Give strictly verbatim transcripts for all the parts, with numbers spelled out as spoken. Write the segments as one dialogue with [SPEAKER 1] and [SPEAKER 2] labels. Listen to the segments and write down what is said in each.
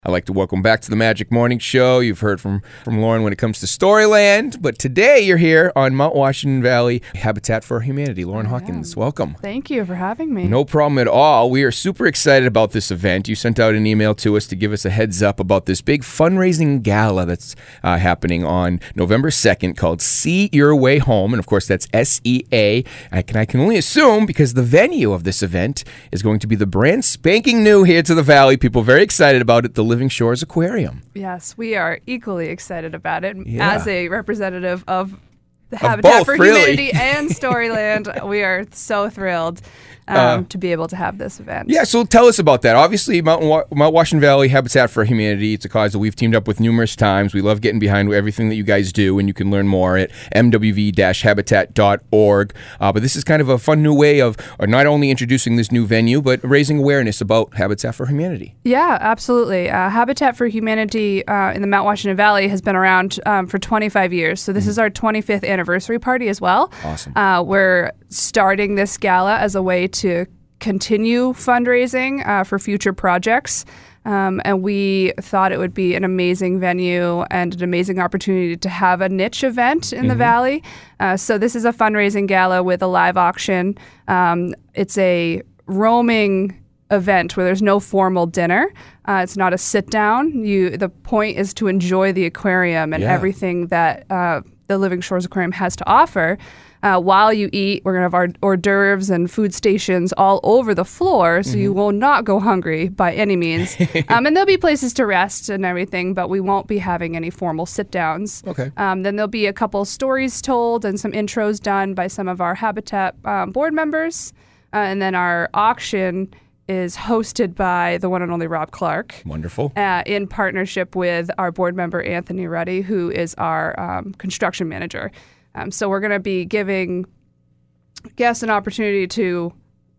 [SPEAKER 1] I'd like to welcome back to the Magic Morning Show. You've heard from, from Lauren when it comes to Storyland, but today you're here on Mount Washington Valley Habitat for Humanity. Lauren Hawkins, welcome.
[SPEAKER 2] Thank you for having me.
[SPEAKER 1] No problem at all. We are super excited about this event. You sent out an email to us to give us a heads up about this big fundraising gala that's uh, happening on November second called See Your Way Home, and of course that's S E A. I can, I can only assume because the venue of this event is going to be the brand spanking new here to the Valley. People are very excited about it. The Living Shores Aquarium.
[SPEAKER 2] Yes, we are equally excited about it.
[SPEAKER 1] Yeah.
[SPEAKER 2] As a representative of the
[SPEAKER 1] Of
[SPEAKER 2] Habitat
[SPEAKER 1] both,
[SPEAKER 2] for
[SPEAKER 1] really.
[SPEAKER 2] Humanity and Storyland, we are so thrilled um,
[SPEAKER 1] Uh,
[SPEAKER 2] to be able to have this event.
[SPEAKER 1] Yeah, so tell us about that. Obviously, Mount, Wa- Mount Washington Valley Habitat for Humanity, it's a cause that we've teamed up with numerous times. We love getting behind everything that you guys do, and you can learn more at m w v dash habitat dot org. Uh, but this is kind of a fun new way of uh, not only introducing this new venue, but raising awareness about Habitat for Humanity.
[SPEAKER 2] Yeah, absolutely. Uh, Habitat for Humanity uh, in the Mount Washington Valley has been around um, for twenty-five years. So this is our twenty-fifth anniversary party as well.
[SPEAKER 1] Awesome.
[SPEAKER 2] Uh, we're starting this gala as a way to continue fundraising uh, for future projects. Um, and we thought it would be an amazing venue and an amazing opportunity to have a niche event in mm-hmm. the Valley. Uh, so this is a fundraising gala with a live auction. Um, it's a roaming event where there's no formal dinner. Uh, it's not a sit down. You the point is to enjoy the aquarium and
[SPEAKER 1] Yeah.
[SPEAKER 2] everything that uh, the Living Shores Aquarium has to offer. Uh, while you eat, we're going to have our hors d'oeuvres and food stations all over the floor, so mm-hmm. you will not go hungry by any means. um, and there'll be places to rest and everything, but we won't be having any formal sit-downs.
[SPEAKER 1] Okay.
[SPEAKER 2] Um, then there'll be a couple stories told and some intros done by some of our Habitat um, board members. Uh, and then our auction is hosted by the one and only Rob Clark.
[SPEAKER 1] Wonderful.
[SPEAKER 2] Uh, in partnership with our board member, Anthony Ruddy, who is our um, construction manager. Um, so we're going to be giving guests an opportunity to...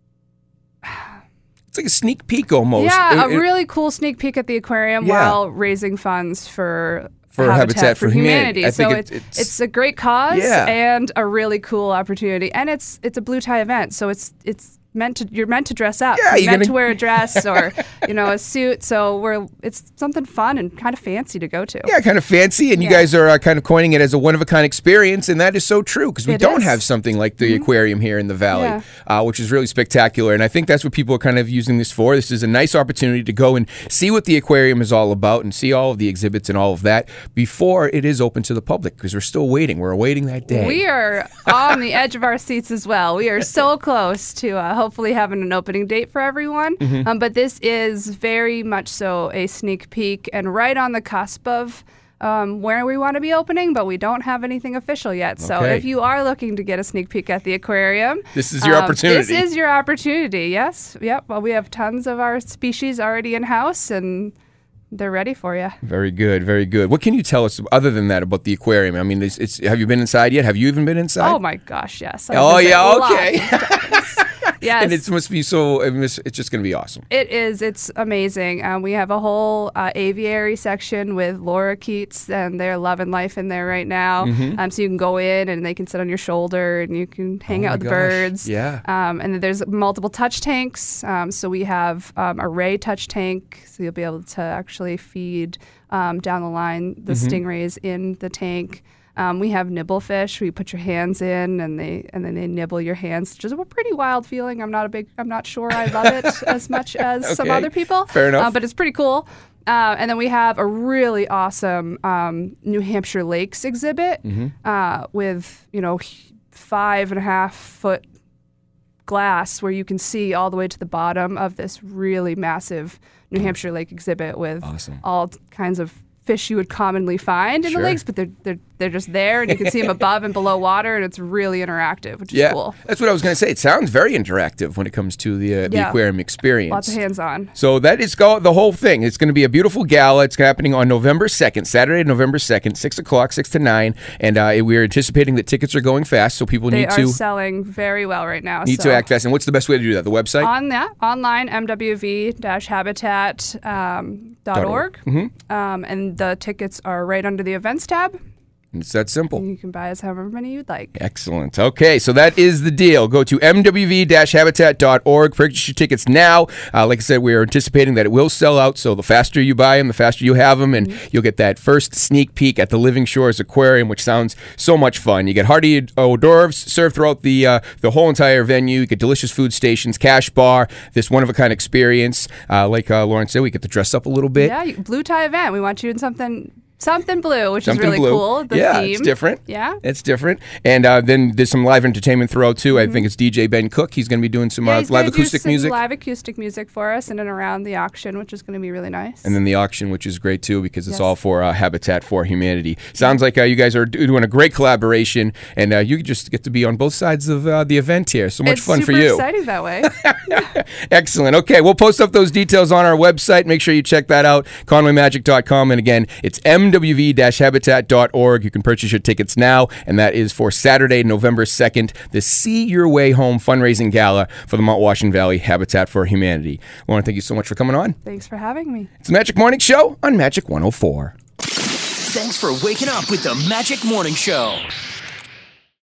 [SPEAKER 1] It's like a sneak peek almost.
[SPEAKER 2] Yeah,
[SPEAKER 1] It-
[SPEAKER 2] a
[SPEAKER 1] it-
[SPEAKER 2] really cool sneak peek at the aquarium
[SPEAKER 1] Yeah.
[SPEAKER 2] while raising funds for...
[SPEAKER 1] For Habitat for Humanity. I
[SPEAKER 2] So
[SPEAKER 1] think
[SPEAKER 2] it's,
[SPEAKER 1] it-
[SPEAKER 2] it's
[SPEAKER 1] it's-
[SPEAKER 2] a great cause
[SPEAKER 1] Yeah.
[SPEAKER 2] and a really cool opportunity. And it's it's a blue tie event, so it's it's meant to you're meant to dress up.
[SPEAKER 1] Yeah,
[SPEAKER 2] you're
[SPEAKER 1] you're
[SPEAKER 2] meant
[SPEAKER 1] gonna-
[SPEAKER 2] to wear a dress or you know a suit. So we're it's something fun and kind of fancy to go to.
[SPEAKER 1] Yeah, kind of fancy, and you
[SPEAKER 2] Yeah.
[SPEAKER 1] guys are uh, kind of coining it as a one-of-a-kind experience, and that is so true, because we
[SPEAKER 2] It
[SPEAKER 1] don't
[SPEAKER 2] is.
[SPEAKER 1] have something like the aquarium here in the Valley,
[SPEAKER 2] Yeah.
[SPEAKER 1] uh, which is really spectacular, and I think that's what people are kind of using this for. This is a nice opportunity to go and see what the aquarium is all about and see all of the exhibits and all of that before it is open to the public, because we're still waiting. We're awaiting that day.
[SPEAKER 2] We are on the edge of our seats as well. We are so close to uh, hopefully having an opening date for everyone.
[SPEAKER 1] Mm-hmm.
[SPEAKER 2] Um, but this is very much so a sneak peek and right on the cusp of um, where we want to be opening, but we don't have anything official yet. So
[SPEAKER 1] Okay.
[SPEAKER 2] if you are looking to get a sneak peek at the aquarium,
[SPEAKER 1] This is your
[SPEAKER 2] um,
[SPEAKER 1] opportunity.
[SPEAKER 2] This is your opportunity, yes. Yep. Well, we have tons of our species already in-house, and they're ready for you.
[SPEAKER 1] Very good, very good. What can you tell us other than that about the aquarium? I mean, it's, it's, have you been inside yet? Have you even been inside?
[SPEAKER 2] Oh, my gosh, yes. I
[SPEAKER 1] Oh,
[SPEAKER 2] visit
[SPEAKER 1] yeah,
[SPEAKER 2] lots
[SPEAKER 1] okay.
[SPEAKER 2] of times. Yes.
[SPEAKER 1] And it must be so, it must, it's just going to be awesome.
[SPEAKER 2] It is. It's amazing. Um, we have a whole uh, aviary section with Laura Keats, and they're loving life in there right now.
[SPEAKER 1] Mm-hmm.
[SPEAKER 2] Um, so you can go in, and they can sit on your shoulder, and you can hang
[SPEAKER 1] Oh
[SPEAKER 2] out
[SPEAKER 1] my
[SPEAKER 2] with the
[SPEAKER 1] gosh.
[SPEAKER 2] birds.
[SPEAKER 1] Yeah.
[SPEAKER 2] Um, and then there's multiple touch tanks. Um, so we have um, a ray touch tank, so you'll be able to actually feed um, down the line the
[SPEAKER 1] Mm-hmm.
[SPEAKER 2] stingrays in the tank. Um, we have nibble fish. We put your hands in, and they and then they nibble your hands, which is a pretty wild feeling. I'm not a big. I'm not sure I love it as much as some
[SPEAKER 1] Okay.
[SPEAKER 2] other people.
[SPEAKER 1] Fair enough.
[SPEAKER 2] Uh, but it's pretty cool. Uh, and then we have a really awesome um, New Hampshire Lakes exhibit
[SPEAKER 1] Mm-hmm.
[SPEAKER 2] uh, with you know h- five and a half foot glass where you can see all the way to the bottom of this really massive New Hampshire Lake exhibit with
[SPEAKER 1] Awesome.
[SPEAKER 2] all t- kinds of fish you would commonly find in
[SPEAKER 1] Sure.
[SPEAKER 2] the lakes, but they're they're they're just there, and you can see them above and below water, and it's really interactive, which is
[SPEAKER 1] Yeah,
[SPEAKER 2] cool.
[SPEAKER 1] that's what I was going to say. It sounds very interactive when it comes to the, uh, the
[SPEAKER 2] Yeah.
[SPEAKER 1] aquarium experience.
[SPEAKER 2] Lots of hands-on.
[SPEAKER 1] So that is go- the whole thing. It's going to be a beautiful gala. It's happening on November second, Saturday, November second, six o'clock, six to nine. And uh, we're anticipating that tickets are going fast, so people
[SPEAKER 2] They
[SPEAKER 1] need
[SPEAKER 2] are
[SPEAKER 1] to
[SPEAKER 2] selling very well right now.
[SPEAKER 1] need
[SPEAKER 2] so.
[SPEAKER 1] to act fast. And what's the best way to do that? The website?
[SPEAKER 2] On that, online, m w v dash habitat dot org.
[SPEAKER 1] Mm-hmm.
[SPEAKER 2] Um, and the tickets are right under the events tab.
[SPEAKER 1] It's that simple.
[SPEAKER 2] And you can buy us however many you'd like.
[SPEAKER 1] Excellent. Okay, so that is the deal. Go to m w v dash habitat dot org. Purchase your tickets now. Uh, like I said, we are anticipating that it will sell out, so the faster you buy them, the faster you have them, and mm-hmm. you'll get that first sneak peek at the Living Shores Aquarium, which sounds so much fun. You get hearty hors d'oeuvres served throughout the uh, the whole entire venue. You get delicious food stations, cash bar, this one-of-a-kind experience. Uh, like uh, Lauren said, we get to dress up a little bit.
[SPEAKER 2] Yeah, blue tie event. We want you in something... Something blue, which
[SPEAKER 1] Something
[SPEAKER 2] is really
[SPEAKER 1] blue.
[SPEAKER 2] cool. The
[SPEAKER 1] yeah,
[SPEAKER 2] theme.
[SPEAKER 1] It's different.
[SPEAKER 2] Yeah.
[SPEAKER 1] It's different. And uh, then there's some live entertainment throughout, too. Mm-hmm. I think it's D J Ben Cook. He's going to be doing some
[SPEAKER 2] yeah,
[SPEAKER 1] uh, live acoustic
[SPEAKER 2] do some
[SPEAKER 1] music.
[SPEAKER 2] live acoustic music for us in and around the auction, which is going to be really nice.
[SPEAKER 1] And then the auction, which is great, too, because it's
[SPEAKER 2] yes.
[SPEAKER 1] all for uh, Habitat for Humanity. Sounds like uh, you guys are doing a great collaboration, and uh, you just get to be on both sides of uh, the event here. So much
[SPEAKER 2] it's
[SPEAKER 1] fun for you.
[SPEAKER 2] It's super exciting that way.
[SPEAKER 1] Excellent. Okay, we'll post up those details on our website. Make sure you check that out, conway magic dot com. And again, it's m w v dash habitat dot org. You can purchase your tickets now, and that is for Saturday, November second, the See Your Way Home fundraising gala for the Mount Washington Valley Habitat for Humanity. Lauren, thank you so much for coming on.
[SPEAKER 2] Thanks for having me.
[SPEAKER 1] It's the Magic Morning Show on Magic one oh four.
[SPEAKER 3] Thanks for waking up with the Magic Morning Show.